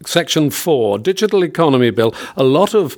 Section 4, Digital Economy Bill. A lot of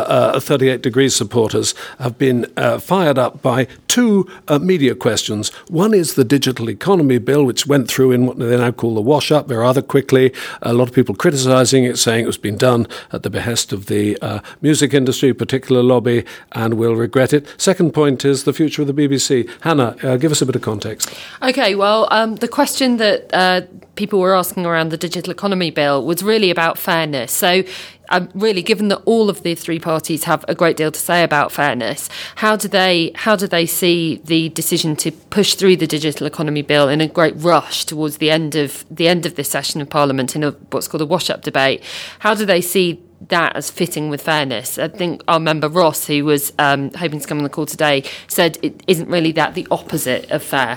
38 Degrees supporters have been fired up by two media questions. One is the Digital Economy Bill, which went through in what they now call the wash-up rather quickly. A lot of people criticising it, saying it was being done at the behest of the music industry, particular lobby, and will regret it. Second point is the future of the BBC. Hannah, give us a bit of context. OK, well, the question that people were asking around the Digital Economy Bill was really about fairness. So really, given that all of the three parties have a great deal to say about fairness, how do they see the decision to push through the Digital Economy Bill in a great rush towards the end of this session of Parliament in what's called a wash-up debate? How do they see that as fitting with fairness? I think our member Ross, who was hoping to come on the call today, said it isn't really that the opposite of fair.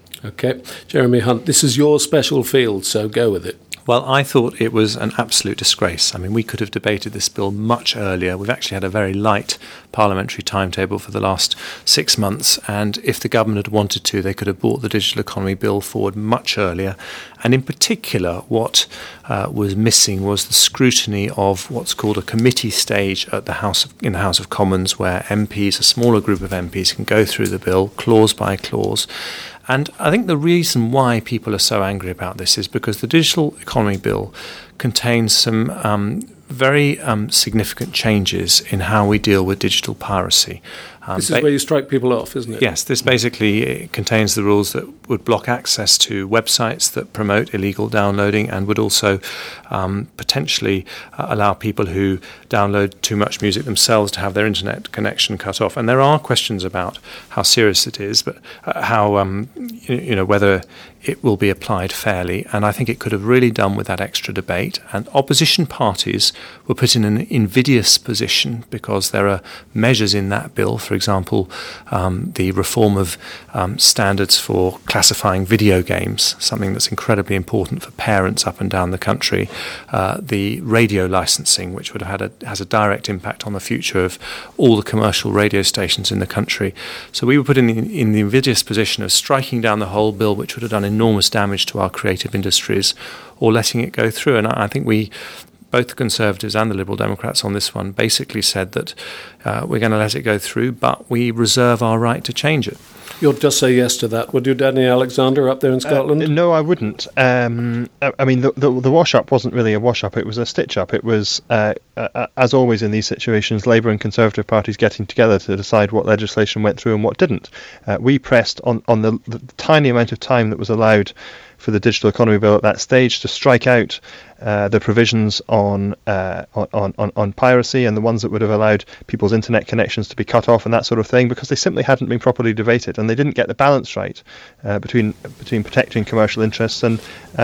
OK. Jeremy Hunt, this is your special field, so go with it. Well, I thought it was an absolute disgrace. I mean, we could have debated this bill much earlier. We've actually had a very light parliamentary timetable for the last 6 months, and if the government had wanted to, they could have brought the Digital Economy Bill forward much earlier. And in particular, what was missing was the scrutiny of what's called a committee stage in the House of Commons, where MPs, a smaller group of MPs, can go through the bill clause by clause. And I think the reason why people are so angry about this is because the Digital Economy Bill contains some very significant changes in how we deal with digital piracy. This is where you strike people off, isn't it? Yes, this basically contains the rules that would block access to websites that promote illegal downloading and would also potentially allow people who download too much music themselves to have their internet connection cut off. And there are questions about how serious it is, but how whether it will be applied fairly. And I think it could have really done with that extra debate. And opposition parties were put in an invidious position because there are measures in that bill, for example, the reform of standards for classifying video games, something that's incredibly important for parents up and down the country, the radio licensing, which would have has a direct impact on the future of all the commercial radio stations in the country. So we were put in the invidious position of striking down the whole bill, which would have done enormous damage to our creative industries, or letting it go through. And I think both the Conservatives and the Liberal Democrats on this one basically said that we're going to let it go through, but we reserve our right to change it. You'll just say yes to that, would you, Danny Alexander, up there in Scotland? No, I wouldn't. I mean, the wash-up wasn't really a wash-up, it was a stitch-up. It was, as always in these situations, Labour and Conservative parties getting together to decide what legislation went through and what didn't. We pressed on the tiny amount of time that was allowed for the Digital Economy Bill at that stage to strike out the provisions on piracy and the ones that would have allowed people's internet connections to be cut off and that sort of thing, because they simply hadn't been properly debated and they didn't get the balance right between protecting commercial interests and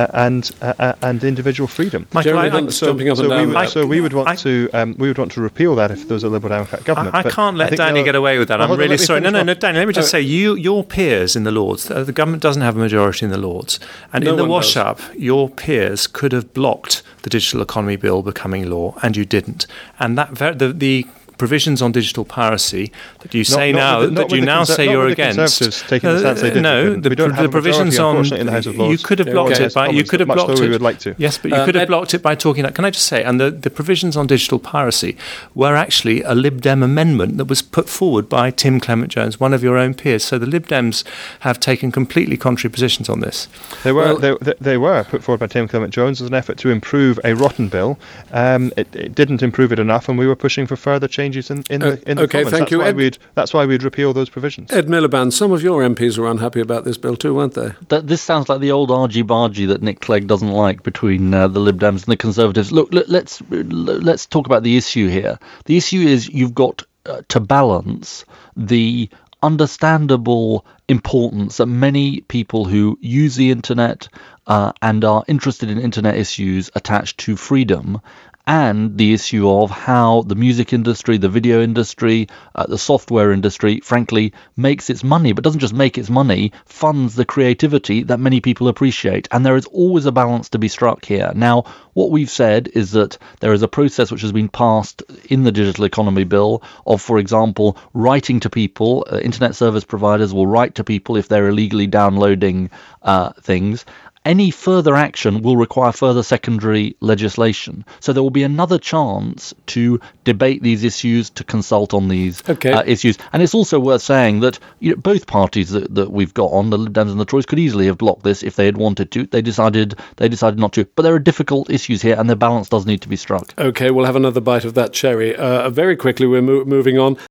individual freedom. Michael, we would want to repeal that if there was a Liberal Democrat government. I can't let Danny get away with that. I'm really sorry. No, Danny, let me just say, your peers in the Lords, the government doesn't have a majority in the Lords, and in the wash-up, your peers could have blocked the Digital Economy Bill becoming law, and you didn't. And that the provisions on digital piracy that you say say you're against. The provisions on you could have blocked it by Yes, but you could have blocked it by talking. Can I just say? And the provisions on digital piracy were actually a Lib Dem amendment that was put forward by Tim Clement-Jones, one of your own peers. So the Lib Dems have taken completely contrary positions on this. They were put forward by Tim Clement-Jones as an effort to improve a rotten bill. It didn't improve it enough, and we were pushing for further changes in the Commons. Thank you. That's why we'd repeal those provisions. Ed Miliband, some of your MPs were unhappy about this bill too, weren't they? This sounds like the old argy-bargy that Nick Clegg doesn't like between the Lib Dems and the Conservatives. Look, let's talk about the issue here. The issue is you've got to balance the understandable importance that many people who use the internet and are interested in internet issues attach to freedom, and the issue of how the music industry, the video industry, the software industry, frankly, makes its money, but doesn't just make its money, funds the creativity that many people appreciate. And there is always a balance to be struck here. Now, what we've said is that there is a process which has been passed in the Digital Economy Bill of, for example, writing to people. Internet service providers will write to people if they're illegally downloading things. any further action will require further secondary legislation. So there will be another chance to debate these issues, to consult on these issues. And it's also worth saying that both parties that we've got on, the Lib Dems and the Tories, could easily have blocked this if they had wanted to. They decided not to. But there are difficult issues here, and the balance does need to be struck. OK, we'll have another bite of that cherry. Very quickly, we're moving on.